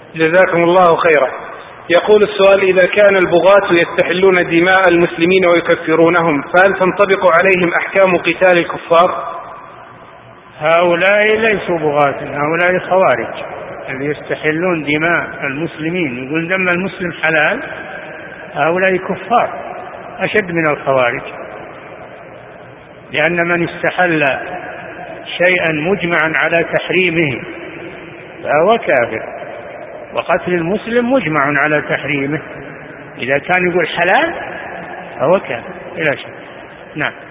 جزاكم الله خيرا. يقول السؤال: إذا كان البغاة يستحلون دماء المسلمين ويكفرونهم، فهل تنطبق عليهم أحكام قتال الكفار؟ هؤلاء ليسوا بغاة، هؤلاء خوارج اللي يستحلون دماء المسلمين، يقول دم المسلم حلال، هؤلاء كفار أشد من الخوارج، لأن من استحل شيئا مجمعا على تحريمه فهو كافر، وقتل المسلم مجمع على تحريمه، إذا كان يقول حلال فهو كافر بلا شك. نعم.